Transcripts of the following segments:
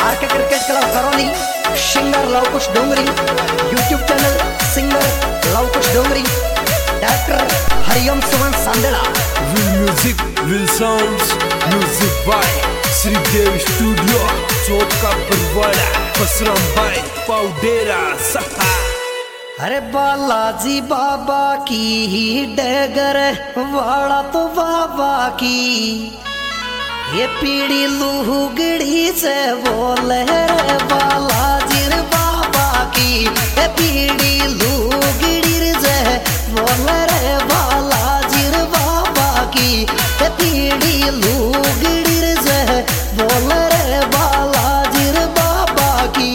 R K cricket club Karauli, singer Lavkush Dongri, YouTube channel singer Lavkush Dongri, director Hariom Suman Sandela. Will music will sounds, music by Shridev studio, चौक का बरवाड़ा, बसराम भाई पाउडेरा सहा। अरे बालाजी बाबा की ही डगर वाड़ा तो बाबा की, ये पीड़ी लूगड़ी से बोले रे बालाजी रे बाबा की, ये पीड़ी लूगड़ी से बोले रे बालाजी रे बाबा की, ये पीड़ी लूगड़ी से बोले रे बालाजी रे बाबा की।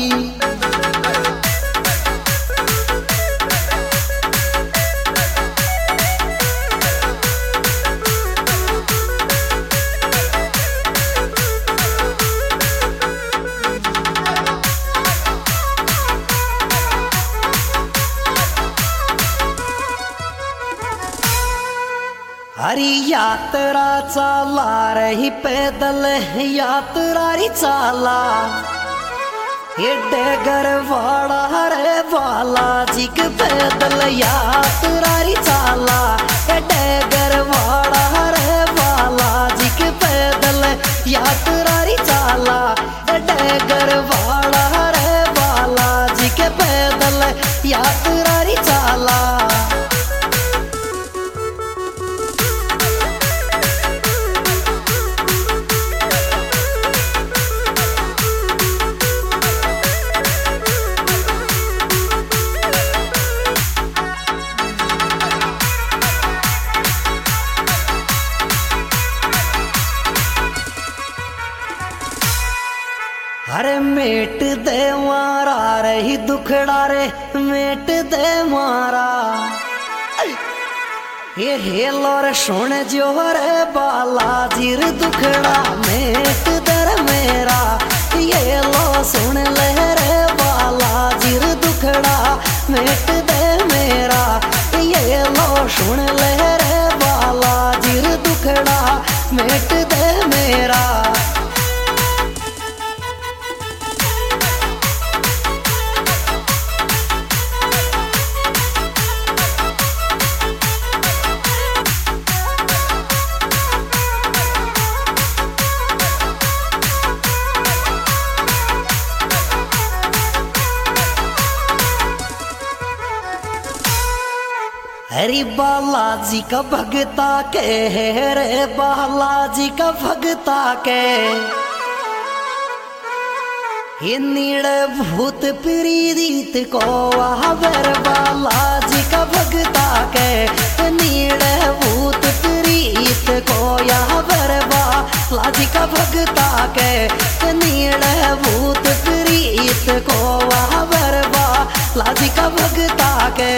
हरी यात्रा चाला रही पैदल यात्रा री चाला, ये डगर वाड़ा रे बालाजी के पैदल यात्रा री चाला, ये डगर वाड़ा रे बालाजी के पैदल यात्रा री चाला, ये डगर वाड़ा रे बालाजी के पैदल यात्रा री चाला। अरे मेट दे मारा रही दुखड़ा रे मेट दे मारा, ये हेलो रे सुन जो रे बालाजी रे दुखड़ा मेट दर मेरा, ये लो सुन ले रे बालाजी रे दुखड़ा मेट दे मेरा, ये लो सुन ले रे बालाजी रे दुखड़ा मेट दे मेरा। हरी बालाजी का भगता के रे बालाजी का भगता के, ये नीड़े भूत प्रीत को आवर बालाजी का भगता के, नीड़े भूत प्रीत को आवर बालाजी का भगता के, नीड़े भूत प्रीत को आवर बालाजी का भगता के।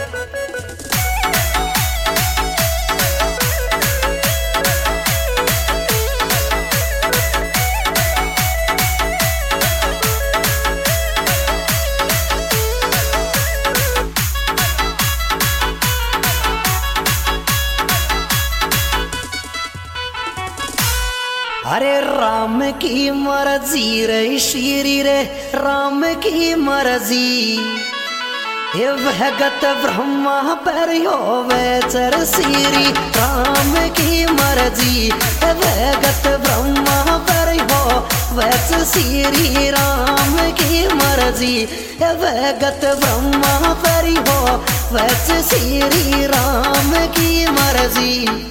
अरे राम की मर्जी रे श्री रे राम की मर्जी, ये भगत ब्रह्मा पर होवे चर श्री राम की मर्जी, ये भगत ब्रह्मा पर होवे श्री राम की मर्जी, ये भगत ब्रह्मा पर होवे श्री राम की मर्जी।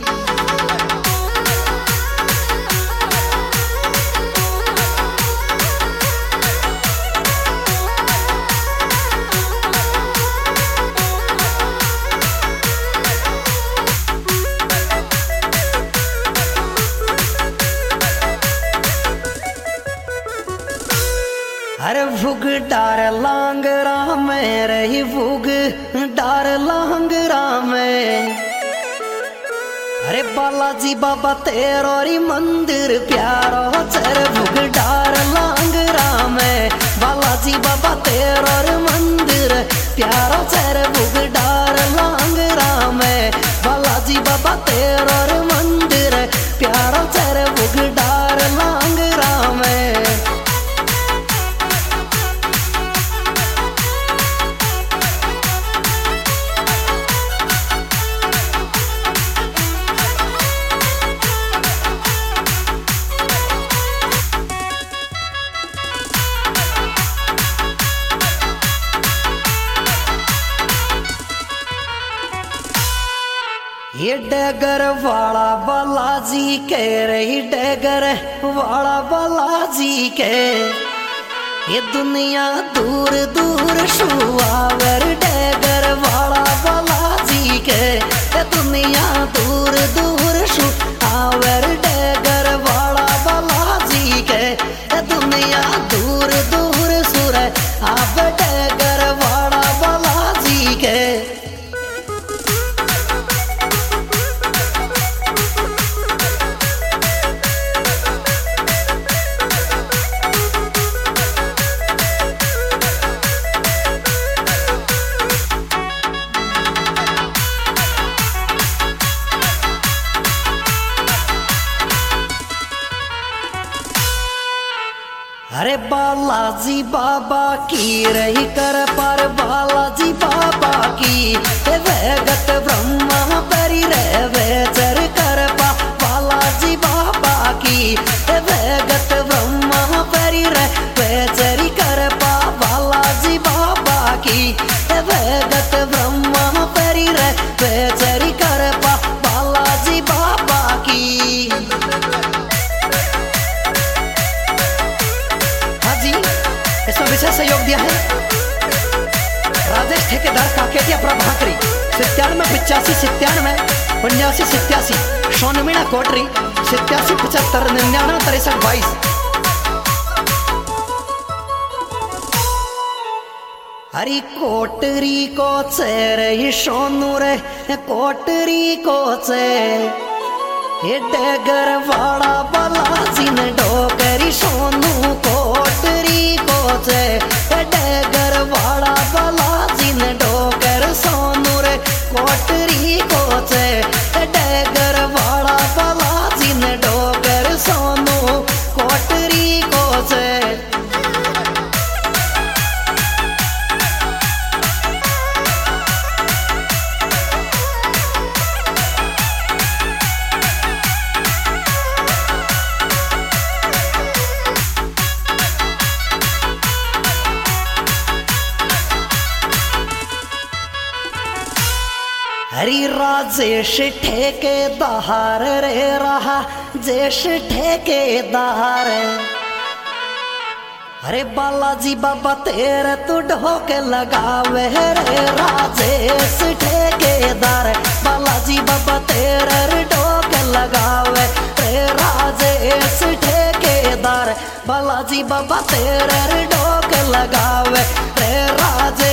अरे भुग डार लांगरा में रही भुग डार लांगरा में, अरे बालाजी बाबा तेरोरी मंदिर प्यारो चर भुग डार लांगरा में, बालाजी बाबा तेरोर मंदिर प्यारो चर भुग डार लांगरा में, बालाजी बाबा तेरोर मंदिर प्यारो चर भुग डार लांगरा में। ये डगर वाला बालाजी के रही डगर वाला बालाजी के ये दुनिया दूर दूर शुआवर डगर वाला बालाजी के ये दुनिया दूर दूर शुआवर डगर वाला बालाजी के ये दुनिया दूर दूर सुर अब डगर वाला बालाजी के। अरे बालाजी बाबा की रही कर पर बालाजी बाबा की वैगत ब्रह्मा परी रे चर कर पा बालाजी बाबा की वैगत ब्रह्मा परी रे चरी कर पा बालाजी बाबा की वैगत ब्रह्मा परी रे चरी कर पा बालाजी बाबा की। इसमें विशेष सहयोग दिया है राजेश ठेकेदार काकेटिया प्रभाकरी 97 85 97 89 87 सोनमीना कोटरी 87 75 99 63 22। हरी कोटरी को चेरे ये सोनू रे कोटरी को चे ये डगर वाला बालाजी ने डोगरी सोनू कोटरी को चे डगर वाला बालाजी ने डोगर सोनू रे कोटरी को चे डगर वाला बालाजी ने डोगर सोनू कोटरी को चे। हरी राजेश ठेकेदार रे रहा जेश ठेकेदार अरे बालाजी बाबा तेरे तू ढोके लगावे रे राजेश ठेकेदार बालाजी बाबा तेरे रे ढोके लगावे रे राजेश ठेकेदार बालाजी बाबा तेरे रे ढोके लगावे रे राजेश